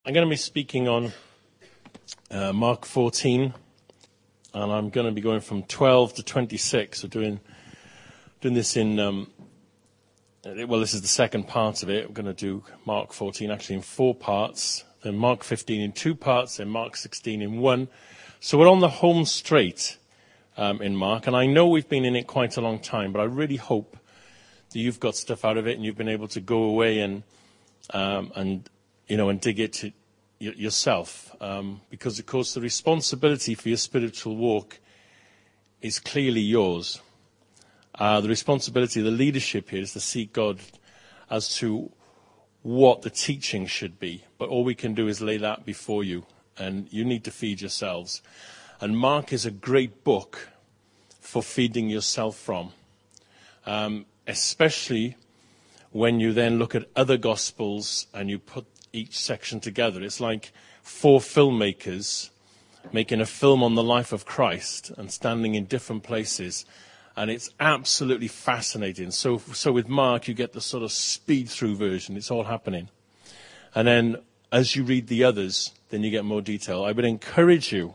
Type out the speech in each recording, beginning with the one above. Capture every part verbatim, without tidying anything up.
I'm going to be speaking on uh, Mark fourteen, and I'm going to be going from twelve to twenty-six. So doing doing this in, um, well, this is the second part of it. We're going to do Mark fourteen actually in four parts, then Mark fifteen in two parts, then Mark sixteen in one. So we're on the home straight um, in Mark, and I know we've been in it quite a long time, but I really hope that you've got stuff out of it and you've been able to go away and um, and you know and dig it to y- yourself, um, because of course the responsibility for your spiritual walk is clearly yours. Uh, the responsibility, the leadership here is to seek God as to what the teaching should be, but all we can do is lay that before you, and you need to feed yourselves. And Mark is a great book for feeding yourself from. Um, especially when you then look at other Gospels and you put each section together. It's like four filmmakers making a film on the life of Christ and standing in different places. And it's absolutely fascinating. So, so with Mark, you get the sort of speed-through version. It's all happening. And then as you read the others, then you get more detail. I would encourage you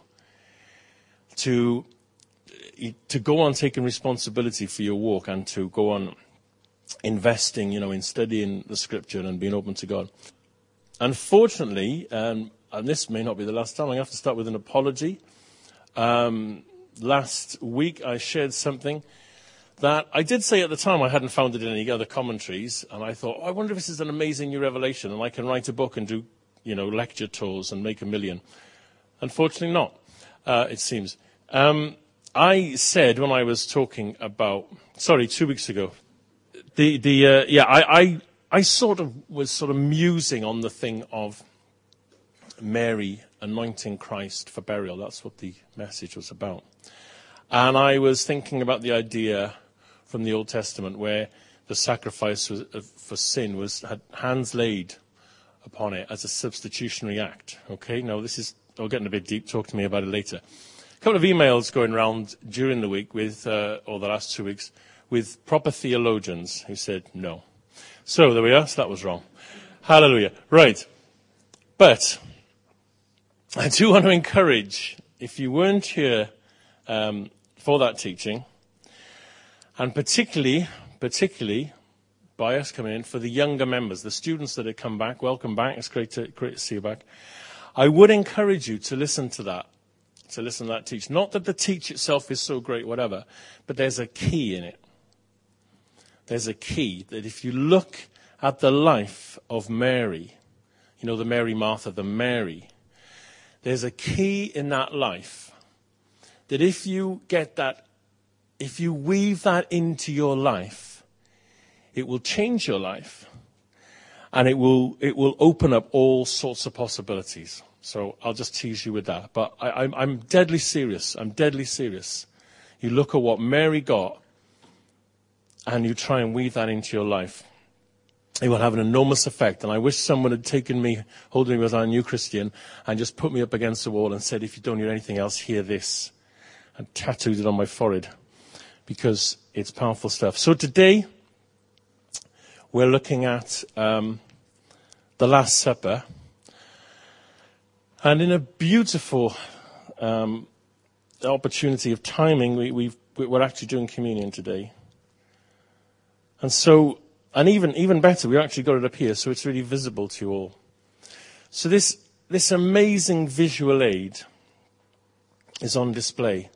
to, to go on taking responsibility for your walk and to go on investing, you know, in studying the scripture and being open to God. Unfortunately, um, and this may not be the last time, I have to start with an apology. Um, last week I shared something that I did say at the time I hadn't found it in any other commentaries, and I thought, oh, I wonder if this is an amazing new revelation and I can write a book and do, you know, lecture tours and make a million. Unfortunately not, uh, it seems. Um, I said when I was talking about, sorry, two weeks ago, The the uh, yeah I, I I sort of was sort of musing on the thing of Mary anointing Christ for burial. That's what the message was about, and I was thinking about the idea from the Old Testament where the sacrifice was, uh, for sin was had hands laid upon it as a substitutionary act. Okay, now this is I'm getting a bit deep. Talk to me about it later. A couple of emails going around during the week with uh, or the last two weeks. with proper theologians who said no. So there we are. So that was wrong. Hallelujah. Right. But I do want to encourage, if you weren't here um, for that teaching, and particularly, particularly by us coming in, for the younger members, the students that have come back, welcome back. It's great to, great to see you back. I would encourage you to listen to that, to listen to that teach. Not that the teach itself is so great, whatever, but there's a key in it. There's a key that if you look at the life of Mary, you know, the Mary Martha, the Mary, there's a key in that life that if you get that, if you weave that into your life, it will change your life and it will, it will open up all sorts of possibilities. So I'll just tease you with that. But I, I'm, I'm deadly serious. I'm deadly serious. You look at what Mary got, and you try and weave that into your life, it will have an enormous effect. And I wish someone had taken me, holding me as a new Christian, and just put me up against the wall and said, if you don't hear anything else, hear this. And tattooed it on my forehead, because it's powerful stuff. So today, we're looking at um, the Last Supper. And in a beautiful um, opportunity of timing, we, we've, we're actually doing communion today. And so, and even even better, we actually got it up here, so it's really visible to you all. So this this amazing visual aid is on display.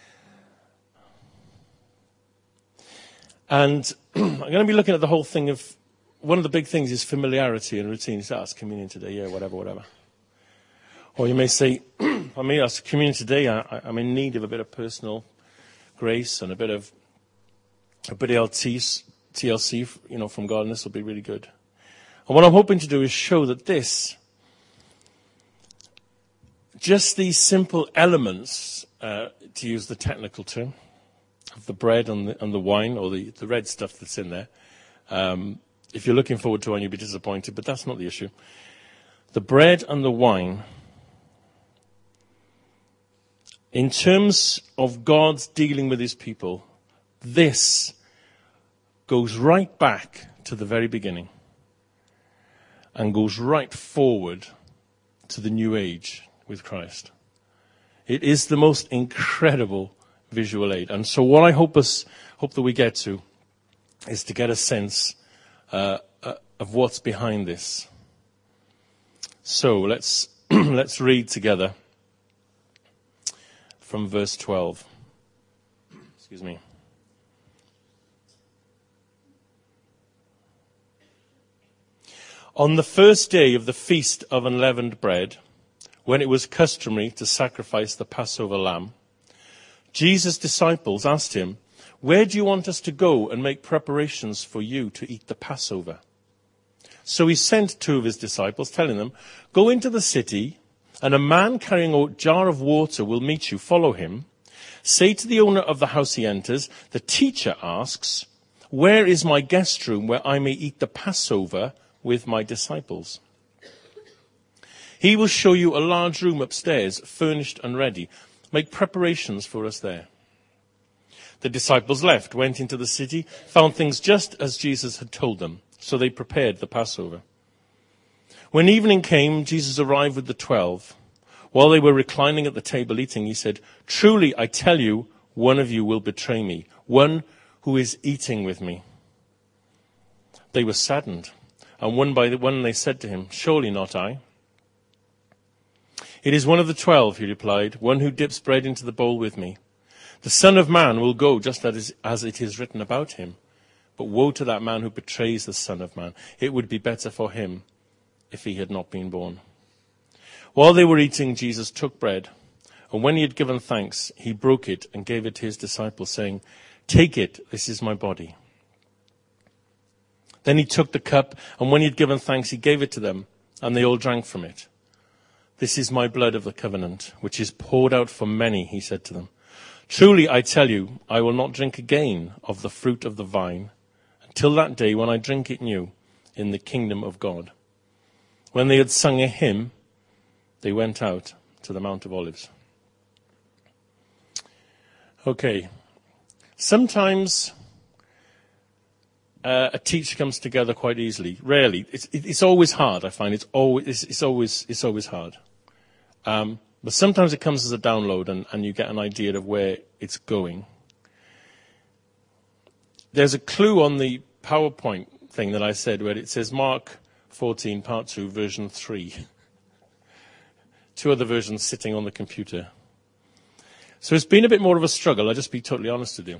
And I'm going to be looking at the whole thing of, one of the big things is familiarity and routine. You say, oh, it's communion today, yeah, whatever, whatever. Or you may say, I mean, it's communion today, I, I'm in need of a bit of personal grace and a bit of, a bit of T L C, you know, from God, and this will be really good. And what I'm hoping to do is show that this, just these simple elements, uh, to use the technical term, of the bread and the, and the wine, or the, the red stuff that's in there. Um, if you're looking forward to wine, you'll be disappointed, but that's not the issue. The bread and the wine, in terms of God's dealing with his people, this goes right back to the very beginning and goes right forward to the new age with Christ. It is the most incredible visual aid. And so what I hope us hope that we get to is to get a sense uh, uh, of what's behind this. So let's let's read together from verse twelve. Excuse me. On the first day of the Feast of Unleavened Bread, when it was customary to sacrifice the Passover lamb, Jesus' disciples asked him, "Where do you want us to go and make preparations for you to eat the Passover?" So he sent two of his disciples, telling them, "Go into the city, and a man carrying a jar of water will meet you. Follow him. Say to the owner of the house he enters, 'The teacher asks, where is my guest room where I may eat the Passover with my disciples?' He will show you a large room upstairs, furnished and ready. Make preparations for us there." The disciples left, went into the city, found things just as Jesus had told them. So they prepared the Passover. When evening came, Jesus arrived with the twelve. While they were reclining at the table eating, he said, "Truly, I tell you, one of you will betray me, one who is eating with me." They were saddened, and one by one they said to him, "Surely not I." "It is one of the twelve," he replied, "one who dips bread into the bowl with me. The Son of Man will go just as it is written about him. But woe to that man who betrays the Son of Man. It would be better for him if he had not been born." While they were eating, Jesus took bread, and when he had given thanks, he broke it and gave it to his disciples, saying, "Take it, this is my body." Then he took the cup, and when he had given thanks, he gave it to them, and they all drank from it. "This is my blood of the covenant, which is poured out for many," he said to them. "Truly, I tell you, I will not drink again of the fruit of the vine until that day when I drink it new in the kingdom of God." When they had sung a hymn, they went out to the Mount of Olives. Okay. Sometimes uh, a teach comes together quite easily. Rarely. It's, it's always hard, I find. It's always, it's, it's always, it's always hard. Um, but sometimes it comes as a download and, and you get an idea of where it's going. There's a clue on the PowerPoint thing that I said where it says Mark fourteen, part two, version three. Two other versions sitting on the computer. So it's been a bit more of a struggle, I'll just be totally honest with you.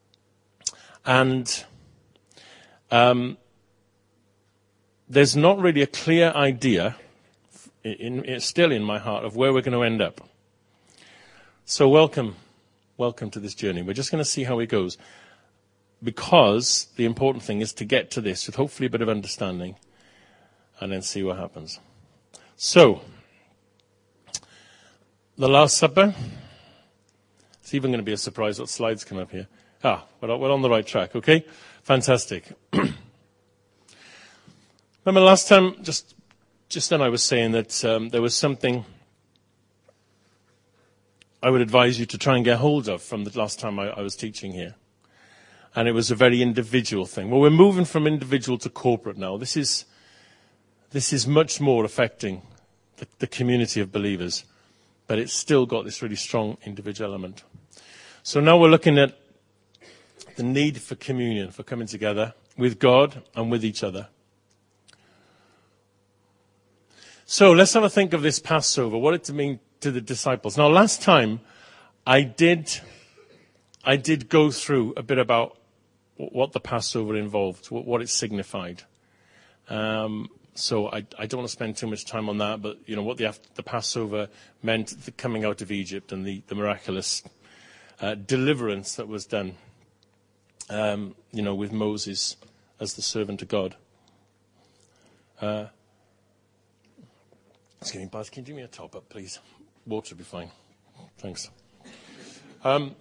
And um, there's not really a clear idea, in, in, still in my heart, of where we're going to end up. So welcome, welcome to this journey. We're just going to see how it goes. Because the important thing is to get to this with hopefully a bit of understanding and then see what happens. So, the Last Supper. It's even going to be a surprise what slides come up here. Ah, we're, we're on the right track, okay? Fantastic. Remember last time, just just then I was saying that um, there was something I would advise you to try and get hold of from the last time I, I was teaching here. And it was a very individual thing. Well, we're moving from individual to corporate now. This is this is much more affecting the, the community of believers, but it's still got this really strong individual element. So now we're looking at the need for communion, for coming together with God and with each other. So let's have a think of this Passover, what it means to the disciples. Now, last time I did, I did go through a bit about what the Passover involved, what it signified. Um, so I, I don't want to spend too much time on that, but you know what the, the Passover meant, the coming out of Egypt and the, the miraculous uh, deliverance that was done, um, you know, with Moses as the servant of God. Uh, it's getting bad. Can you do me a top up, please? Water will be fine. Thanks. Um,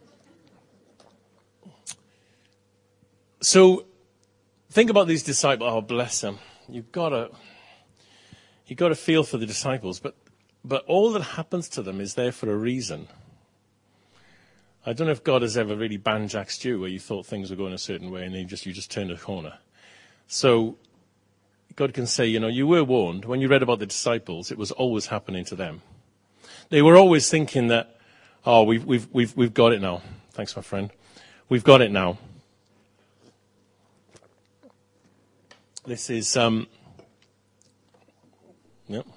So, think about these disciples. Oh, bless them. You've got to, you've got to feel for the disciples. But, but all that happens to them is there for a reason. I don't know if God has ever really banjaxed you where you thought things were going a certain way and then you just, you just turned a corner. So, God can say, you know, you were warned. When you read about the disciples, it was always happening to them. They were always thinking that, oh, we've, we've, we've, we've got it now. Thanks, my friend. We've got it now. This is, um, yep.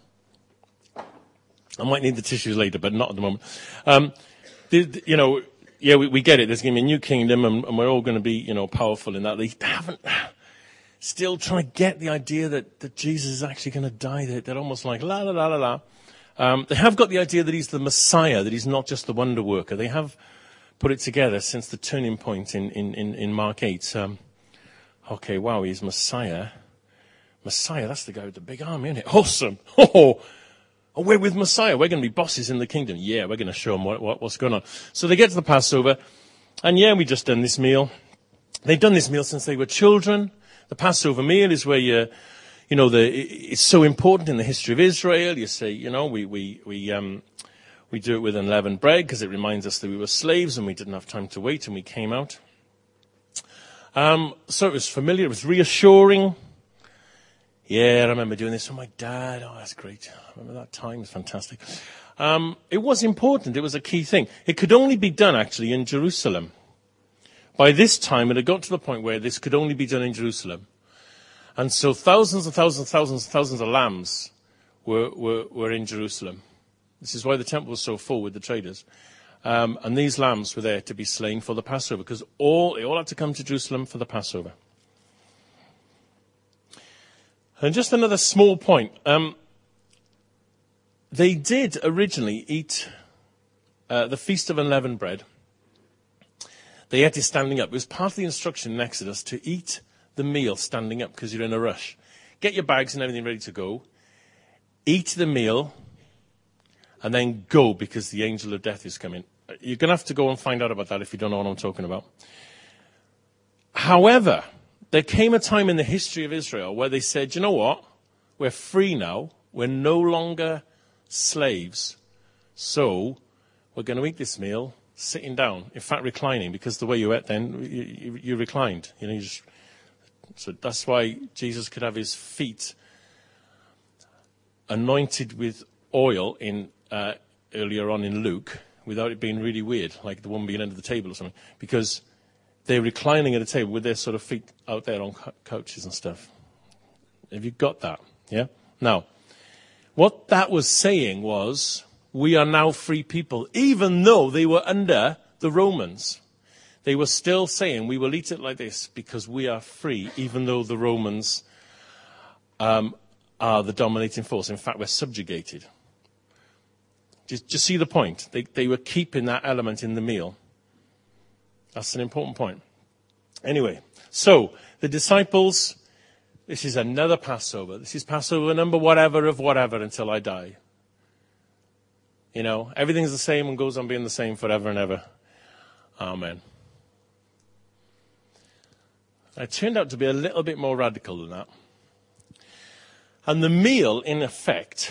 I might need the tissues later, but not at the moment. Um, the, the, you know, yeah, we, we get it. There's going to be a new kingdom, and, and we're all going to be, you know, powerful in that. They haven't, still trying to get the idea that, that Jesus is actually going to die. They're, they're almost like, la, la, la, la, la. Um, they have got the idea that he's the Messiah, that he's not just the wonder worker. They have put it together since the turning point in, in, in, in Mark eight. Um, okay, wow, he's Messiah. Messiah, that's the guy with the big army, isn't it? Awesome. Oh, oh, we're with Messiah. We're going to be bosses in the kingdom. Yeah, we're going to show them what, what, what's going on. So they get to the Passover, and yeah, we just done this meal. They've done this meal since they were children. The Passover meal is where you, you know, the, it's so important in the history of Israel. You say, you know, we, we, we, um, we do it with unleavened bread because it reminds us that we were slaves and we didn't have time to wait and we came out. Um, so it was familiar. It was reassuring. Yeah, I remember doing this with my dad. Oh, that's great. I remember that time. It was fantastic. Um, it was important. It was a key thing. It could only be done actually in Jerusalem. By this time, it had got to the point where this could only be done in Jerusalem. And so thousands and thousands and thousands and thousands of lambs were, were, were in Jerusalem. This is why the temple was so full with the traders. Um, and these lambs were there to be slain for the Passover, because all, they all had to come to Jerusalem for the Passover. And just another small point. Um, they did originally eat uh, the Feast of Unleavened Bread. They ate it standing up. It was part of the instruction in Exodus to eat the meal standing up because you're in a rush. Get your bags and everything ready to go. Eat the meal and then go because the angel of death is coming. You're going to have to go and find out about that if you don't know what I'm talking about. However, there came a time in the history of Israel where they said, you know what? We're free now. We're no longer slaves. So we're going to eat this meal sitting down, in fact reclining, because the way you ate then, you, you, you reclined. You know, you just, so that's why Jesus could have his feet anointed with oil in uh, earlier on in Luke, without it being really weird, like the one being under the table or something, because they're reclining at a table with their sort of feet out there on couches and stuff. Have you got that? Yeah? Now, what that was saying was, we are now free people, even though they were under the Romans. They were still saying, we will eat it like this because we are free, even though the Romans um, are the dominating force. In fact, we're subjugated. Do you, do you see the point? They, they were keeping that element in the meal. That's an important point. Anyway, so the disciples, this is another Passover. This is Passover number whatever of whatever until I die. You know, everything's the same and goes on being the same forever and ever. Amen. It turned out to be a little bit more radical than that. And the meal, in effect,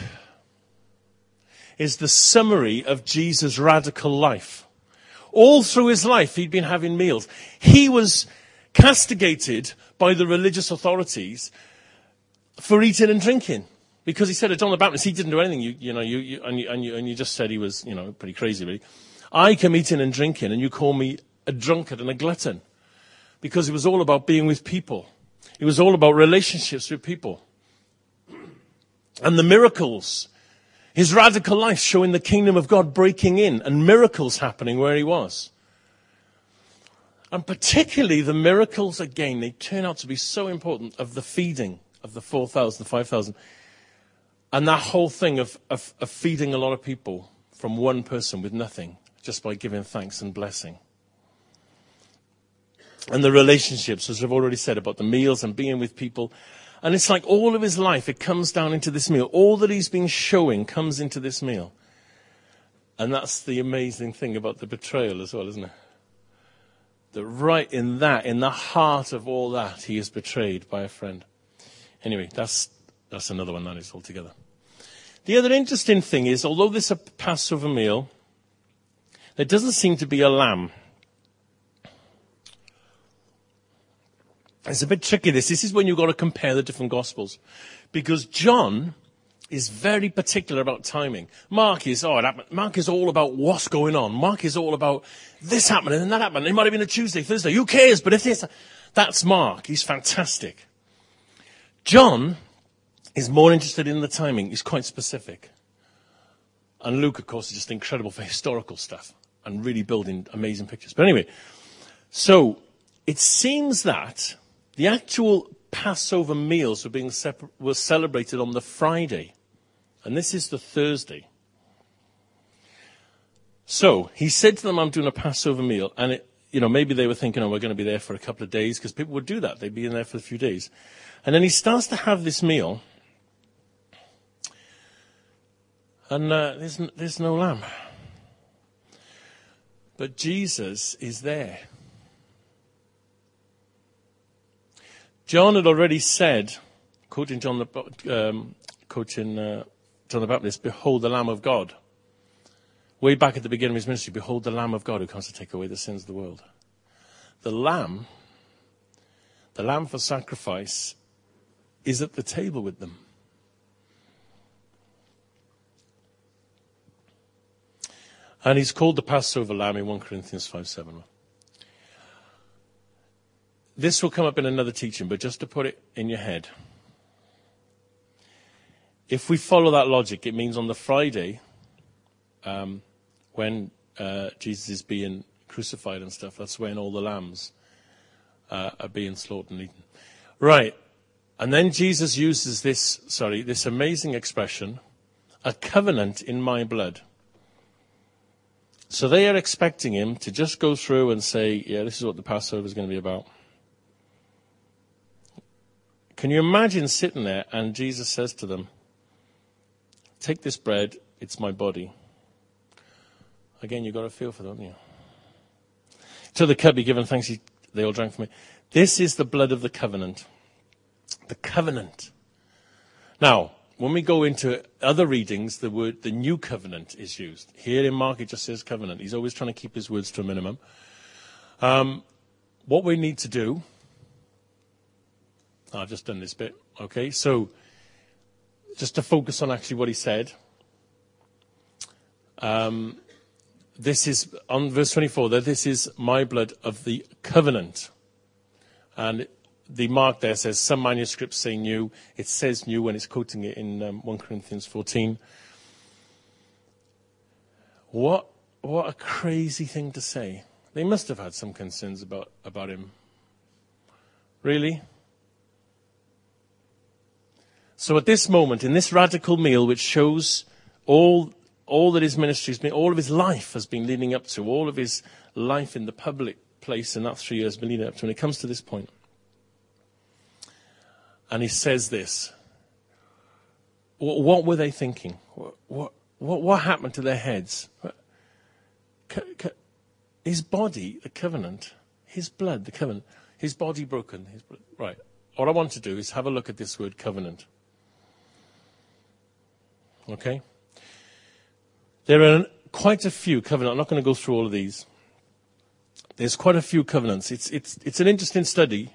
is the summary of Jesus' radical life. All through his life, he'd been having meals. He was castigated by the religious authorities for eating and drinking. Because he said to John the Baptist, he didn't do anything, you, you know, you, you, and, you, and, you, and you just said he was, you know, pretty crazy, really. I come eating and drinking, and you call me a drunkard and a glutton. Because it was all about being with people. It was all about relationships with people. And the miracles. His radical life showing the kingdom of God breaking in and miracles happening where he was. And particularly the miracles, again, they turn out to be so important, of the feeding of the four thousand, the five thousand. And that whole thing of, of, of feeding a lot of people from one person with nothing, just by giving thanks and blessing. And the relationships, as I've already said, about the meals and being with people. And it's like all of his life, it comes down into this meal. All that he's been showing comes into this meal. And that's the amazing thing about the betrayal as well, isn't it? That right in that, in the heart of all that, he is betrayed by a friend. Anyway, that's that's another one that is altogether. The other interesting thing is, although this is a Passover meal, there doesn't seem to be a lamb. It's a bit tricky, this. This is when you've got to compare the different Gospels. Because John is very particular about timing. Mark is, oh, it happened. Mark is all about what's going on. Mark is all about this happened and then that happened. It might have been a Tuesday, Thursday. Who cares? But if this, that's Mark. He's fantastic. John is more interested in the timing. He's quite specific. And Luke, of course, is just incredible for historical stuff and really building amazing pictures. But anyway, so it seems that the actual Passover meals were being separ- were celebrated on the Friday. And this is the Thursday. So he said to them, I'm doing a Passover meal. And, it, you know, maybe they were thinking, oh, we're going to be there for a couple of days, because people would do that. They'd be in there for a few days. And then he starts to have this meal. And uh, there's, n- there's no lamb. But Jesus is there. John had already said, quoting John the, um, quoting, uh, John the Baptist, behold the Lamb of God. Way back at the beginning of his ministry, behold the Lamb of God who comes to take away the sins of the world. The Lamb, the Lamb for sacrifice, is at the table with them. And he's called the Passover Lamb in First Corinthians five seven. This will come up in another teaching, but just to put it in your head. If we follow that logic, it means on the Friday, um, when uh, Jesus is being crucified and stuff, that's when all the lambs uh, are being slaughtered and eaten. Right. And then Jesus uses this, sorry, this amazing expression, a covenant in my blood. So they are expecting him to just go through and say, yeah, this is what the Passover is going to be about. Can you imagine sitting there and Jesus says to them, take this bread, it's my body. Again, you've got to feel for them, haven't you? To the cup be given thanks, they all drank from it. This is the blood of the covenant. The covenant. Now, when we go into other readings, the word, the new covenant is used. Here in Mark, it just says covenant. He's always trying to keep his words to a minimum. Um, what we need to do, I've just done this bit, okay? So, just to focus on actually what he said. Um, this is, on verse twenty-four, that this is my blood of the covenant. And the mark there says, some manuscripts say new. It says new when it's quoting it in um, First Corinthians fourteen. What, what a crazy thing to say. They must have had some concerns about, about him. Really? So at this moment, in this radical meal, which shows all all that his ministry has been, all of his life has been leading up to, all of his life in the public place in that three years has been leading up to, and it comes to this point. And he says this. What, what were they thinking? What, what, what, what happened to their heads? His body, the covenant, his blood, the covenant, his body broken. His blood. Right. All I want to do is have a look at this word covenant. Okay? There are quite a few covenants. I'm not going to go through all of these. There's quite a few covenants. It's, it's, it's an interesting study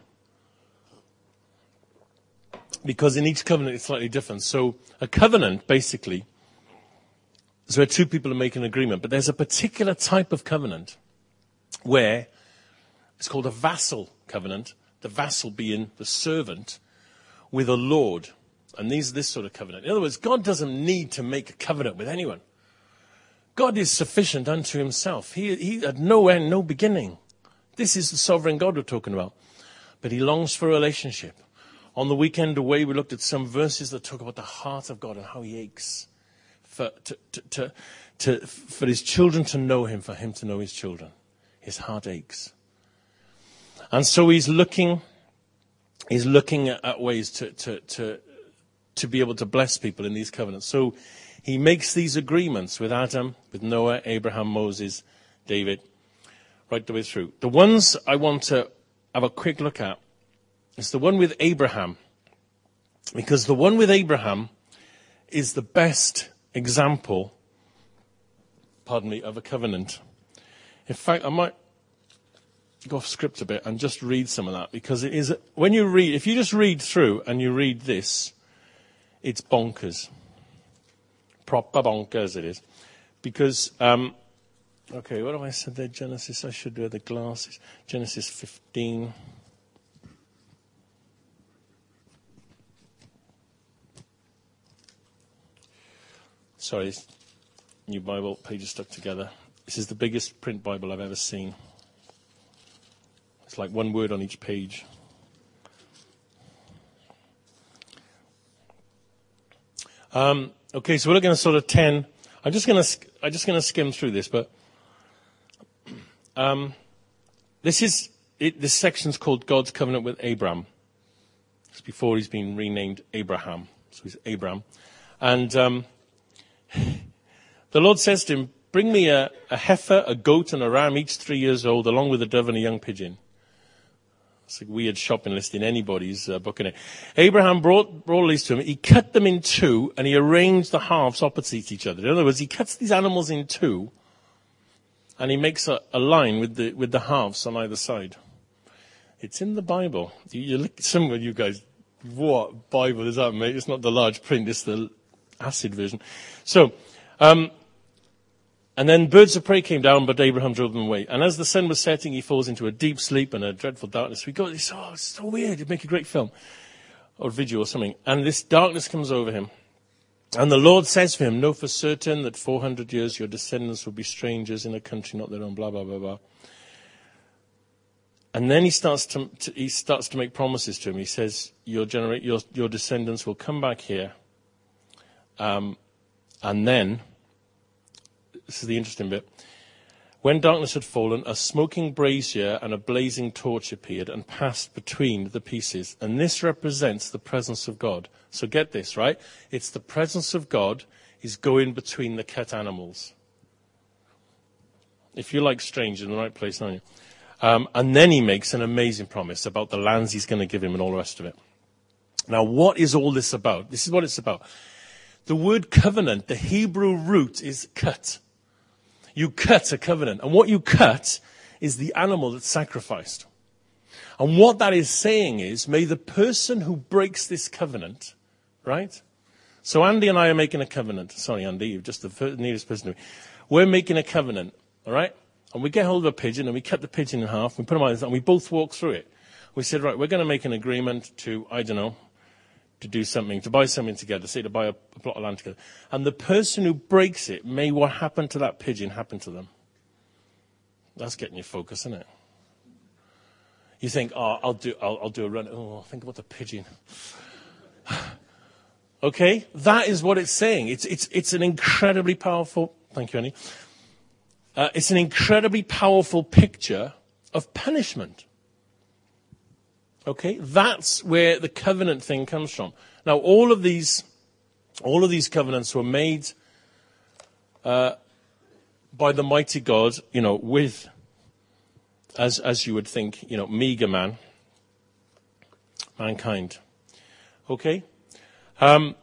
because in each covenant it's slightly different. So a covenant, basically, is where two people are making an agreement. But there's a particular type of covenant where it's called a vassal covenant, the vassal being the servant with a lord. And these are this sort of covenant. In other words, God doesn't need to make a covenant with anyone. God is sufficient unto himself. He, he had no end, no beginning. This is the sovereign God we're talking about. But he longs for a relationship. On the weekend away, we looked at some verses that talk about the heart of God and how he aches for, to, to, to, to, for his children to know him, for him to know his children. His heart aches. And so he's looking, he's looking at, at ways to, to, to, to be able to bless people in these covenants. So he makes these agreements with Adam, with Noah, Abraham, Moses, David, right the way through. The ones I want to have a quick look at is the one with Abraham. Because the one with Abraham is the best example, pardon me, of a covenant. In fact, I might, go off script a bit and just read some of that, because it is, when you read, if you just read through and you read this, it's bonkers. Proper bonkers it is. Because, um, okay, what have I said there? Genesis, I should wear the glasses. Genesis fifteen. Sorry, this new Bible, pages stuck together. This is the biggest print Bible I've ever seen. It's like one word on each page. Um, okay, so we're looking at sort of ten. I'm just going to I'm just going to skim through this, but um, this is it, this section's called God's covenant with Abraham. It's before he's been renamed Abraham, so he's Abraham, and um, the Lord says to him, "Bring me a, a heifer, a goat, and a ram, each three years old, along with a dove and a young pigeon." It's a weird shopping list in anybody's uh, book, isn't it? Abraham brought, brought these to him. He cut them in two, and he arranged the halves opposite each other. In other words, he cuts these animals in two, and he makes a, a line with the with the halves on either side. It's in the Bible. You, you look, some of you guys, what Bible is that, mate? It's not the large print. It's the acid version. So, um, and then birds of prey came down, but Abraham drove them away. And as the sun was setting, he falls into a deep sleep and a dreadful darkness. We go, it's, oh, it's so weird. It'd make a great film or video or something. And this darkness comes over him. And the Lord says to him, "Know for certain that four hundred years your descendants will be strangers in a country not their own," blah, blah, blah, blah. And then he starts to, to he starts to make promises to him. He says, your, genera- your, your descendants will come back here. Um, and then, this is the interesting bit. When darkness had fallen, a smoking brazier and a blazing torch appeared and passed between the pieces. And this represents the presence of God. So get this, right? It's the presence of God is going between the cut animals. If you like strange, in the right place, aren't you? Um, and then he makes an amazing promise about the lands he's going to give him and all the rest of it. Now, what is all this about? This is what it's about. The word covenant, the Hebrew root is cut. You cut a covenant. And what you cut is the animal that's sacrificed. And what that is saying is, may the person who breaks this covenant, right? So Andy and I are making a covenant. Sorry, Andy, you're just the nearest person to me. We're making a covenant, all right? And we get hold of a pigeon and we cut the pigeon in half. We put them on and we both walk through it. We said, right, we're going to make an agreement to, I don't know, to do something, to buy something together, say to buy a, a plot of land together. And the person who breaks it, may what happened to that pigeon happen to them. That's getting your focus, isn't it? You think, oh, I'll do, I'll, I'll do a run. Oh, think about the pigeon. Okay, that is what it's saying. It's it's it's an incredibly powerful. Thank you, Annie. Uh, it's an incredibly powerful picture of punishment. Okay, that's where the covenant thing comes from. Now, all of these, all of these covenants were made uh, by the mighty God, you know, with, as as you would think, you know, meager man, mankind. Okay, um,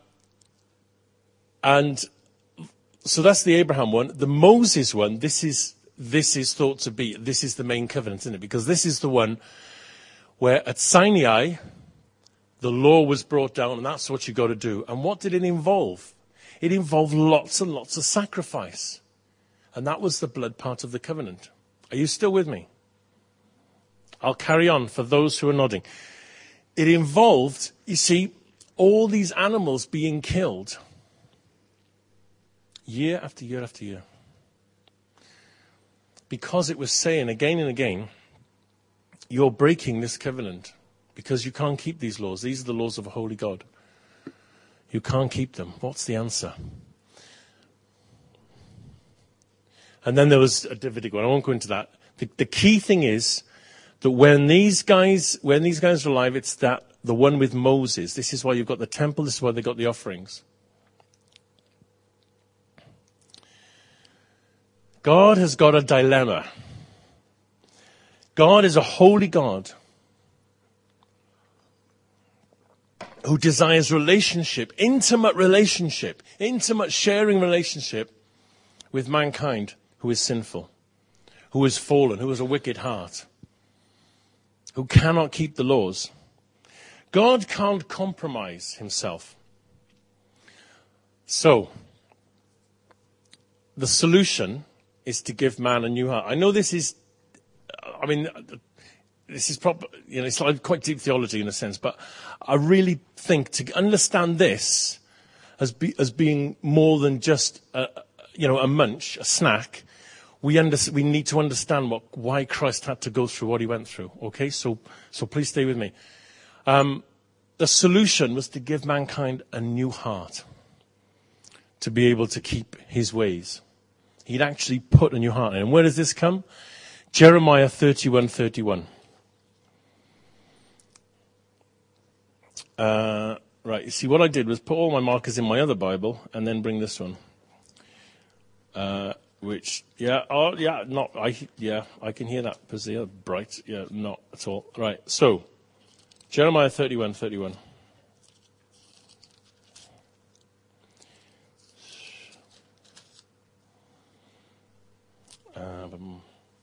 and so that's the Abraham one. The Moses one. This is this is thought to be this is the main covenant, isn't it? Because this is the one where at Sinai, the law was brought down, and that's what you got to do. And what did it involve? It involved lots and lots of sacrifice. And that was the blood part of the covenant. Are you still with me? I'll carry on for those who are nodding. It involved, you see, all these animals being killed year after year after year. Because it was saying again and again, you're breaking this covenant because you can't keep these laws. These are the laws of a holy God. You can't keep them. What's the answer? And then there was a Davidic one. I won't go into that. The, the key thing is that when these guys, when these guys are alive, it's that the one with Moses. This is why you've got the temple. This is why they got the offerings. God has got a dilemma. God is a holy God who desires relationship, intimate relationship, intimate sharing relationship with mankind who is sinful, who is fallen, who has a wicked heart. who cannot keep the laws. God can't compromise himself. So, the solution is to give man a new heart. I know this is, I mean, this is proper, you know, it's like quite deep theology in a sense, but I really think to understand this as be, as being more than just a, you know, a munch, a snack, we under, we need to understand what why Christ had to go through what he went through. Okay, so so please stay with me. Um, the solution was to give mankind a new heart, to be able to keep his ways. He'd actually put a new heart in. And where does this come? Jeremiah thirty-one thirty-one. Uh, right, you see, what I did was put all my markers in my other Bible and then bring this one. Uh, which, yeah, oh, yeah, not, I, yeah, I can hear that, because they are bright. Yeah, not at all. Right, so, Jeremiah thirty-one thirty-one. Um,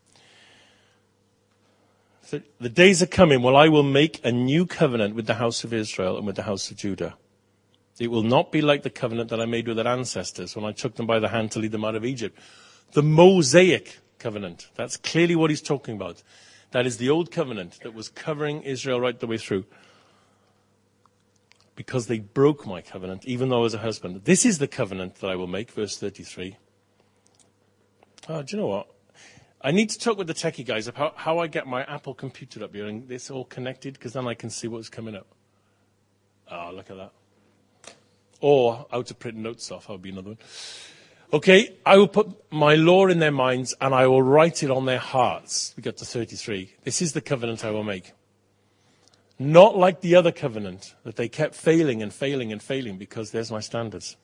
the days are coming when I will make a new covenant with the house of Israel and with the house of Judah. It will not be like the covenant that I made with their ancestors when I took them by the hand to lead them out of Egypt. The Mosaic covenant. That's clearly what he's talking about. That is the old covenant that was covering Israel right the way through. Because they broke my covenant, even though I was a husband. This is the covenant that I will make, verse thirty-three. Oh, do you know what? I need to talk with the techie guys about how, how I get my Apple computer up here and it's all connected, because then I can see what's coming up. Oh, look at that. Or how to print notes off. That would be another one. Okay, I will put my law in their minds and I will write it on their hearts. We got to thirty-three. This is the covenant I will make. Not like the other covenant that they kept failing and failing and failing, because there's my standards.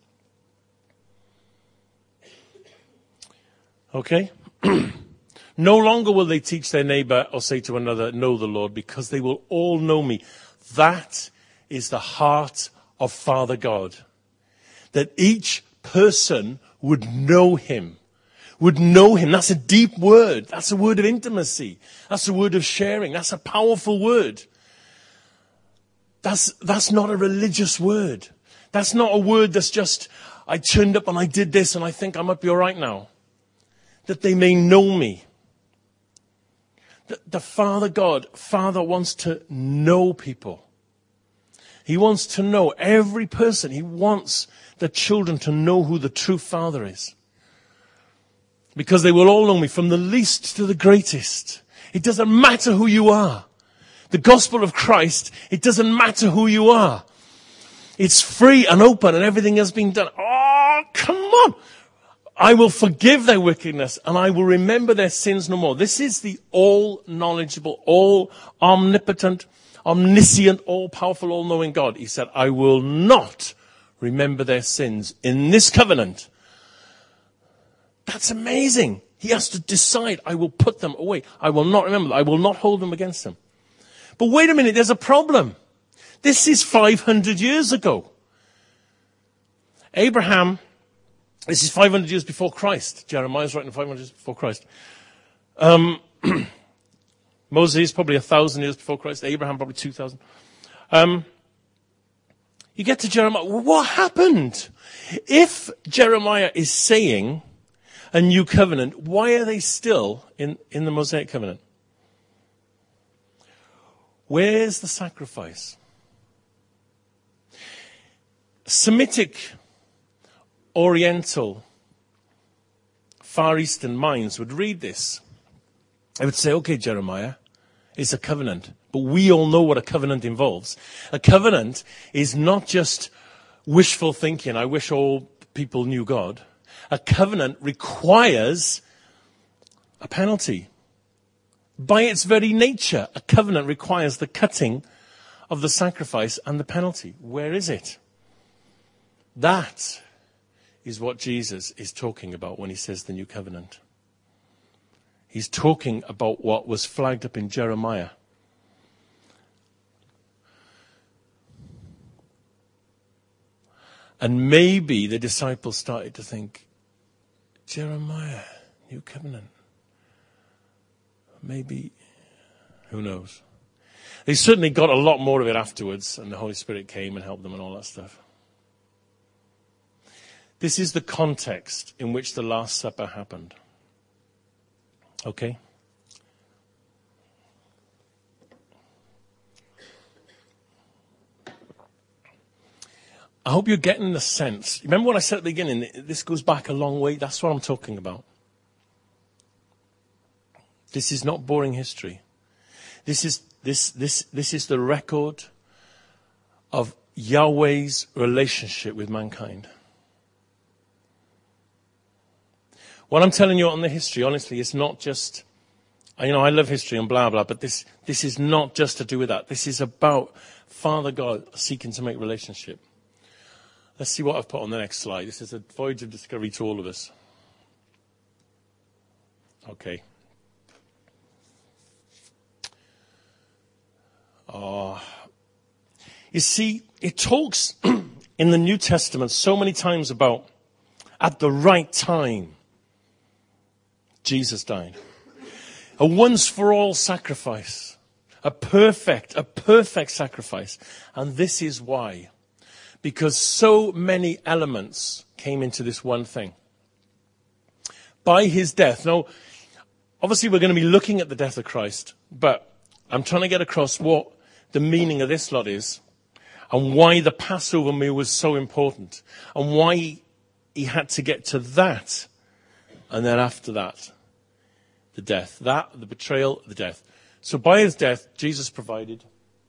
Okay? No longer will they teach their neighbor or say to another, know the Lord, because they will all know me. That is the heart of Father God. That each person would know him. Would know him. That's a deep word. That's a word of intimacy. That's a word of sharing. That's a powerful word. That's, that's not a religious word. That's not a word that's just, I turned up and I did this and I think I might be all right now. That they may know me. The, the Father God, Father wants to know people. He wants to know every person. He wants the children to know who the true Father is. Because they will all know me, from the least to the greatest. It doesn't matter who you are. The gospel of Christ, it doesn't matter who you are. It's free and open and everything has been done. Oh, come on. I will forgive their wickedness and I will remember their sins no more. This is the all-knowledgeable, all-omnipotent, omniscient, all-powerful, all-knowing God. He said, I will not remember their sins in this covenant. That's amazing. He has to decide, I will put them away. I will not remember them. I will not hold them against them. But wait a minute, there's a problem. This is five hundred years ago. Abraham, this is five hundred years before Christ. Jeremiah's writing five hundred years before Christ. Um, Moses probably a thousand years before Christ. Abraham probably two thousand. Um, you get to Jeremiah. What happened? If Jeremiah is saying a new covenant, why are they still in, in the Mosaic covenant? Where's the sacrifice? Semitic, Oriental, Far Eastern minds would read this. They would say, okay, Jeremiah, it's a covenant. But we all know what a covenant involves. A covenant is not just wishful thinking, I wish all people knew God. A covenant requires a penalty. By its very nature, a covenant requires the cutting of the sacrifice and the penalty. Where is it? That is what Jesus is talking about when he says the new covenant. He's talking about what was flagged up in Jeremiah. And maybe the disciples started to think, Jeremiah, new covenant. Maybe, who knows? They certainly got a lot more of it afterwards, and the Holy Spirit came and helped them and all that stuff. This is the context in which the Last Supper happened. Okay? I hope you're getting the sense. Remember what I said at the beginning? This goes back a long way. That's what I'm talking about. This is not boring history. This is this this this is the record of Yahweh's relationship with mankind. What I'm telling you on the history, honestly, is not just, you know, I love history and blah, blah, but this this is not just to do with that. This is about Father God seeking to make relationship. Let's see what I've put on the next slide. This is a voyage of discovery to all of us. Okay. Oh. You see, it talks in the New Testament so many times about at the right time, Jesus died. A once-for-all sacrifice. A perfect, a perfect sacrifice. And this is why. Because so many elements came into this one thing. By his death. Now, obviously we're going to be looking at the death of Christ, but I'm trying to get across what the meaning of this lot is, and why the Passover meal was so important, and why he, he had to get to that, and then after that, the death. That, the betrayal, the death. So by his death, Jesus provided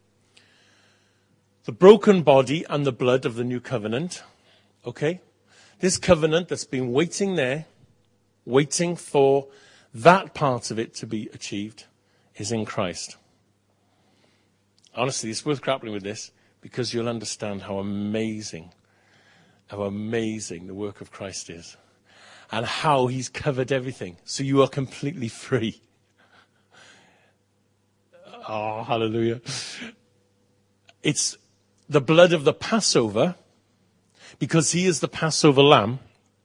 the broken body and the blood of the new covenant. Okay? This covenant that's been waiting there, waiting for that part of it to be achieved, is in Christ. Honestly, it's worth grappling with this because you'll understand how amazing, how amazing the work of Christ is. And how he's covered everything. So you are completely free. Oh, hallelujah. It's the blood of the Passover, because he is the Passover lamb.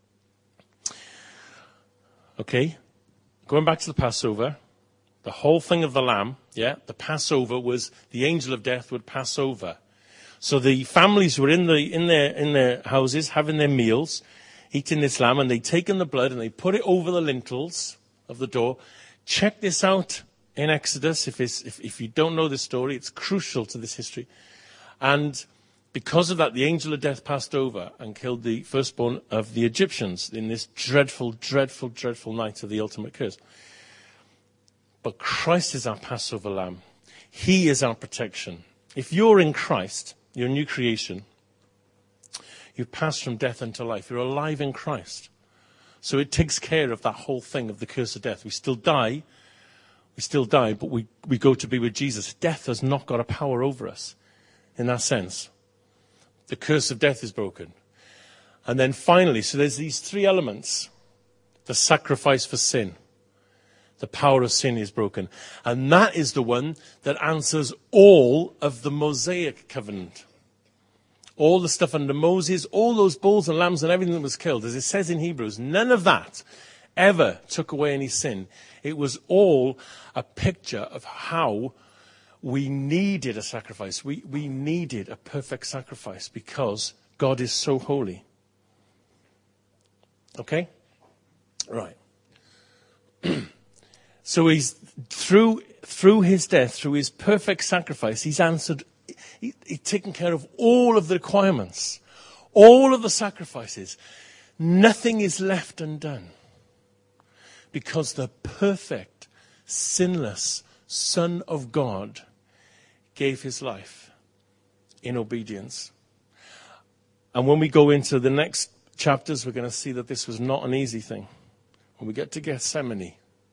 Okay, going back to the Passover, the whole thing of the lamb, yeah, the Passover was the angel of death would pass over. So the families were in the in their in their houses having their meals, eating this lamb, and they'd taken the blood and they put it over the lintels of the door. Check this out in Exodus. If it's, if, if you don't know this story, it's crucial to this history. And because of that, the angel of death passed over and killed the firstborn of the Egyptians in this dreadful, dreadful, dreadful night of the ultimate curse. But Christ is our Passover lamb. He is our protection. If you're in Christ, you're a new creation. You've passed from death into life. You're alive in Christ. So it takes care of that whole thing of the curse of death. We still die. We still die, but we, we go to be with Jesus. Death has not got a power over us in that sense. The curse of death is broken. And then finally, so there's these three elements. The sacrifice for sin. The power of sin is broken. And that is the one that answers all of the Mosaic covenant. All the stuff under Moses, all those bulls and lambs and everything that was killed. As it says in Hebrews, none of that ever took away any sin. It was all a picture of how we needed a sacrifice. We, we needed a perfect sacrifice because God is so holy. Okay? Right. So he's, through, through his death, through his perfect sacrifice, he's answered, he, he's taken care of all of the requirements, all of the sacrifices. Nothing is left undone because the perfect, sinless Son of God gave his life in obedience. And when we go into the next chapters, we're going to see that this was not an easy thing. When we get to Gethsemane,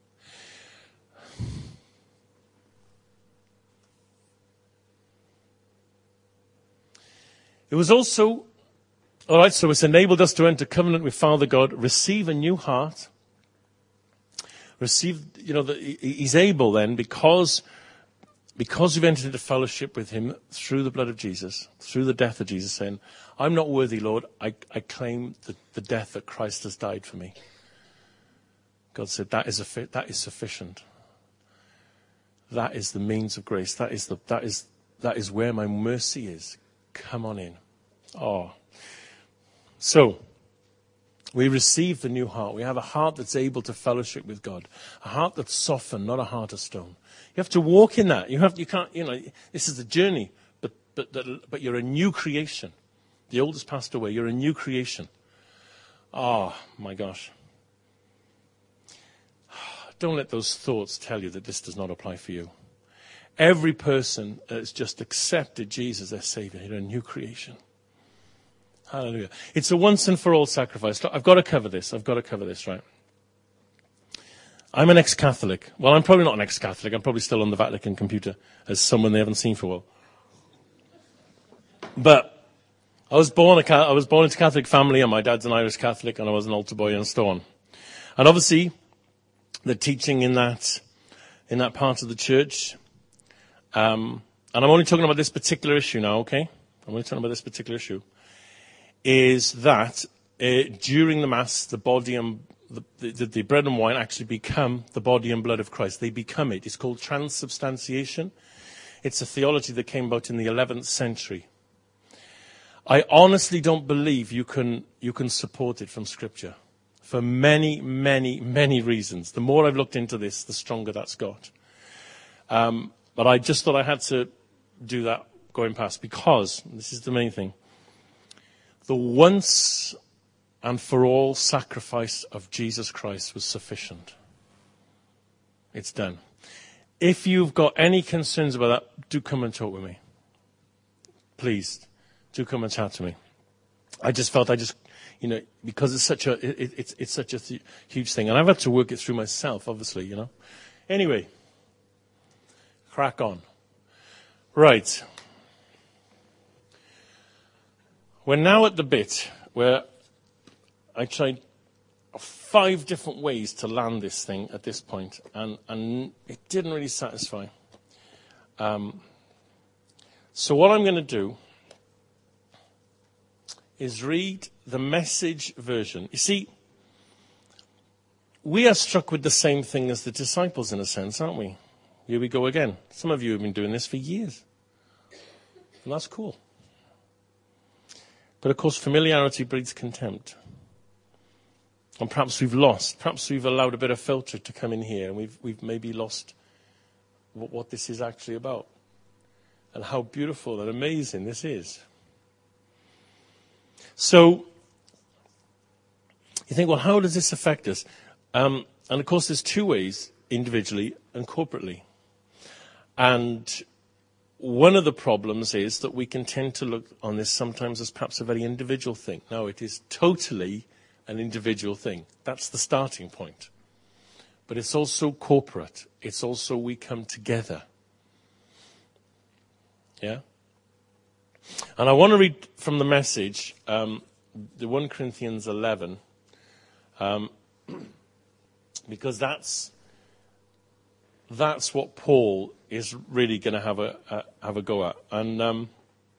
it was also, all right, so it's enabled us to enter covenant with Father God, receive a new heart, receive, you know, the, he's able then, because, because we've entered into fellowship with him through the blood of Jesus, through the death of Jesus, saying, I'm not worthy, Lord, I, I claim the, the death that Christ has died for me. God said, that is, a, that is sufficient. That is the means of grace. That is the that is that is where my mercy is. Come on in. Oh. So, we receive the new heart. We have a heart that's able to fellowship with God. A heart that's softened, not a heart of stone. You have to walk in that. You have you can't, you know, this is a journey, but but but you're a new creation. The old has passed away. You're a new creation. Oh, my gosh. Don't let those thoughts tell you that this does not apply for you. Every person has just accepted Jesus as Savior. You're a new creation. Hallelujah. It's a once and for all sacrifice. I've got to cover this. I've got to cover this, right? I'm an ex-Catholic. Well, I'm probably not an ex-Catholic. I'm probably still on the Vatican computer as someone they haven't seen for a while. But I was born a, I was born into a Catholic family, and my dad's an Irish Catholic, and I was an altar boy and so on. And obviously, the teaching in that in that part of the church, um, and I'm only talking about this particular issue now, okay? I'm only talking about this particular issue, is that uh, during the Mass, the body and the, the, the bread and wine actually become the body and blood of Christ. They become it. It's called transubstantiation. It's a theology that came about in the eleventh century. I honestly don't believe you can you can support it from Scripture for many, many, many reasons. The more I've looked into this, the stronger that's got. Um, but I just thought I had to do that going past because, this is the main thing, the once and for all sacrifice of Jesus Christ was sufficient. It's done. If you've got any concerns about that, do come and talk with me. Please. Do come and chat to me. I just felt I just, you know, because it's such a, it, it's it's such a th- huge thing, and I've had to work it through myself, obviously, you know. Anyway, crack on. Right. We're now at the bit where I tried five different ways to land this thing at this point, and and it didn't really satisfy. Um. So what I'm going to do is read the Message version. You see, we are struck with the same thing as the disciples in a sense, aren't we? Here we go again. Some of you have been doing this for years. And that's cool. But of course, familiarity breeds contempt. And perhaps we've lost, perhaps we've allowed a bit of filter to come in here, and we've, we've maybe lost what, what this is actually about. And how beautiful and amazing this is. So, you think, well, how does this affect us? Um, and of course, there's two ways, individually and corporately. And one of the problems is that we can tend to look on this sometimes as perhaps a very individual thing. No, it is totally an individual thing. That's the starting point. But it's also corporate. It's also we come together. Yeah? And I want to read from the Message, um, the First Corinthians eleven, um, because that's that's what Paul is really going to have a, a have a go at. And um,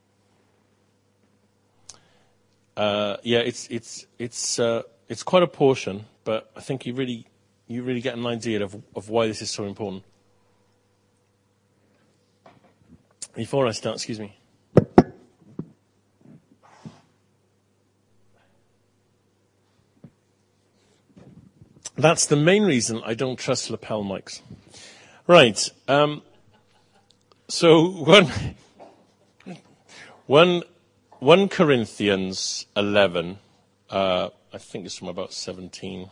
uh, yeah, it's it's it's uh, it's quite a portion, but I think you really you really get an idea of of why this is so important. Before I start, excuse me. That's the main reason I don't trust lapel mics. Right. Um, so one, one, one Corinthians eleven, uh, I think it's from about seventeen.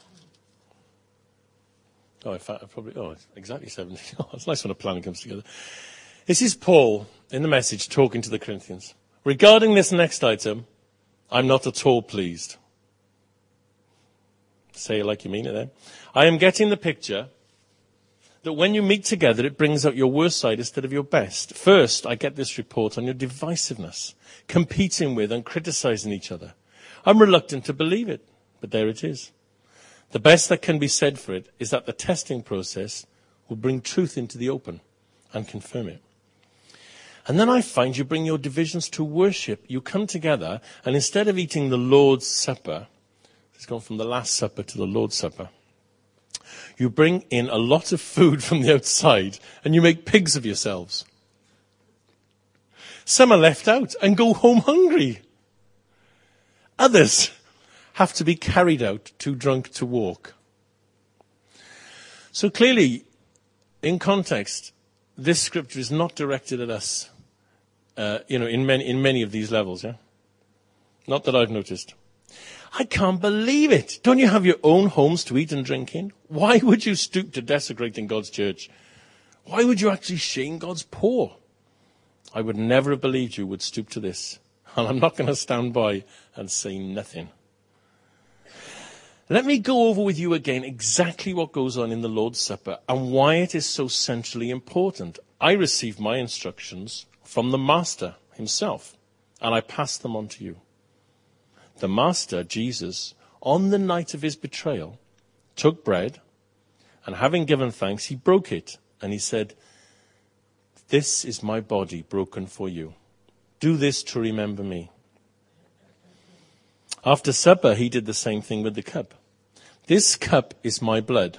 Oh, in fact, I probably, oh, it's exactly seventeen. Oh, it's nice when a plan comes together. This is Paul in the Message talking to the Corinthians. Regarding this next item, I'm not at all pleased. Say it like you mean it then. I am getting the picture that when you meet together, it brings out your worst side instead of your best. First, I get this report on your divisiveness, competing with and criticizing each other. I'm reluctant to believe it, but there it is. The best that can be said for it is that the testing process will bring truth into the open and confirm it. And then I find you bring your divisions to worship. You come together, and instead of eating the Lord's Supper, it's gone from the Last Supper to the Lord's Supper. You bring in a lot of food from the outside and you make pigs of yourselves. Some are left out and go home hungry. Others have to be carried out, too drunk to walk. So clearly, in context, this scripture is not directed at us, uh, you know, in many, in many of these levels, yeah? Not that I've noticed. I can't believe it. Don't you have your own homes to eat and drink in? Why would you stoop to desecrating God's church? Why would you actually shame God's poor? I would never have believed you would stoop to this. And I'm not going to stand by and say nothing. Let me go over with you again exactly what goes on in the Lord's Supper and why it is so centrally important. I received my instructions from the Master himself, and I passed them on to you. The Master, Jesus, on the night of his betrayal, took bread, and having given thanks, he broke it, and he said, "This is my body broken for you. Do this to remember me." After supper, he did the same thing with the cup. "This cup is my blood,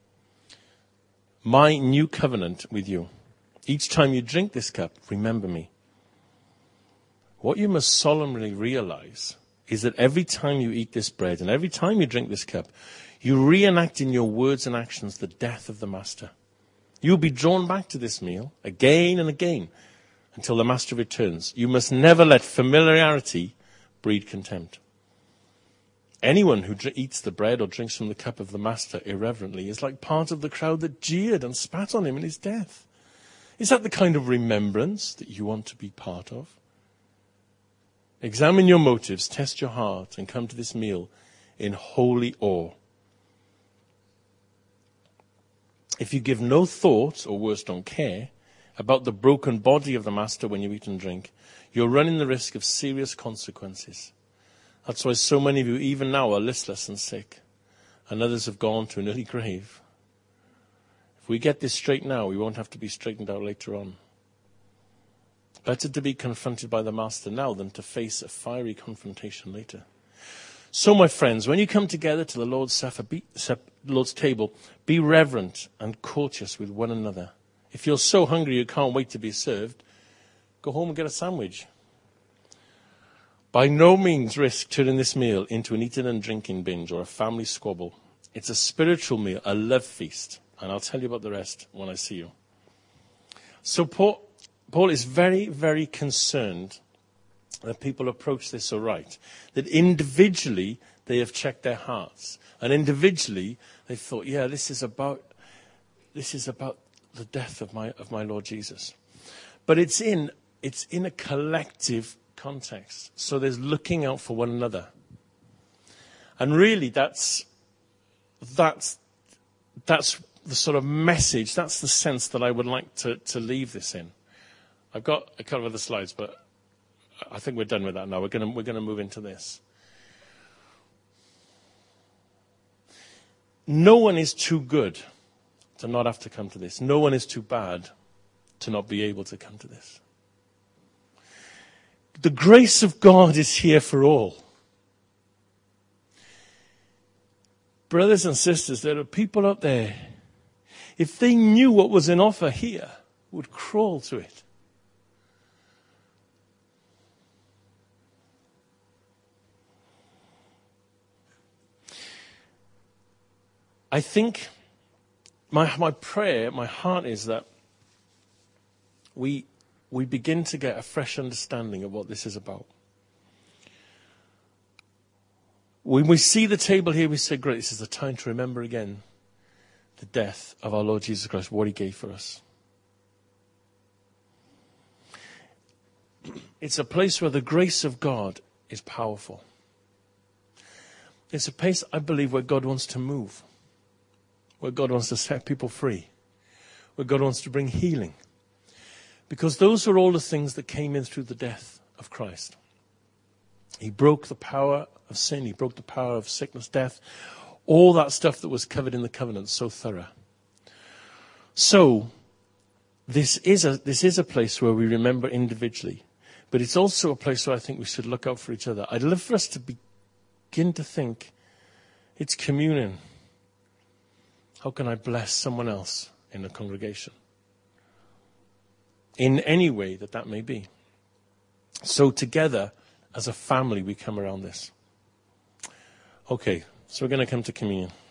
my new covenant with you. Each time you drink this cup, remember me." What you must solemnly realize is that every time you eat this bread and every time you drink this cup, you reenact in your words and actions the death of the Master. You'll be drawn back to this meal again and again until the Master returns. You must never let familiarity breed contempt. Anyone who dr- eats the bread or drinks from the cup of the Master irreverently is like part of the crowd that jeered and spat on him in his death. Is that the kind of remembrance that you want to be part of? Examine your motives, test your heart, and come to this meal in holy awe. If you give no thought, or worse, don't care, about the broken body of the Master when you eat and drink, you're running the risk of serious consequences. That's why so many of you, even now, are listless and sick, and others have gone to an early grave. If we get this straight now, we won't have to be straightened out later on. Better to be confronted by the Master now than to face a fiery confrontation later. So, my friends, when you come together to the Lord's Supper, be, Lord's table, be reverent and courteous with one another. If you're so hungry you can't wait to be served, go home and get a sandwich. By no means risk turning this meal into an eating and drinking binge or a family squabble. It's a spiritual meal, a love feast. And I'll tell you about the rest when I see you. So Paul, Paul is very, very concerned that people approach this aright. That individually they have checked their hearts. And individually they've thought, yeah, this is about this is about the death of my of my Lord Jesus. But it's in it's in a collective context. So there's looking out for one another. And really that's that's that's the sort of message, that's the sense that I would like to, to leave this in. I've got a couple of other slides, but I think we're done with that now. We're going to we're going to move into this. No one is too good to not have to come to this. No one is too bad to not be able to come to this. The grace of God is here for all. Brothers and sisters, there are people out there, if they knew what was in offer here, would crawl to it. I think my my prayer, my heart is that we we begin to get a fresh understanding of what this is about. When we see the table here, we say, great, this is the time to remember again the death of our Lord Jesus Christ, what he gave for us. It's a place where the grace of God is powerful. It's a place, I believe, where God wants to move, where God wants to set people free, where God wants to bring healing. Because those are all the things that came in through the death of Christ. He broke the power of sin. He broke the power of sickness, death, all that stuff that was covered in the covenant, so thorough. So, this is a, this is a place where we remember individually. But it's also a place where I think we should look out for each other. I'd love for us to begin to think it's communion. How can I bless someone else in the congregation? In any way that that may be. So together, as a family, we come around this. Okay, so we're going to come to communion.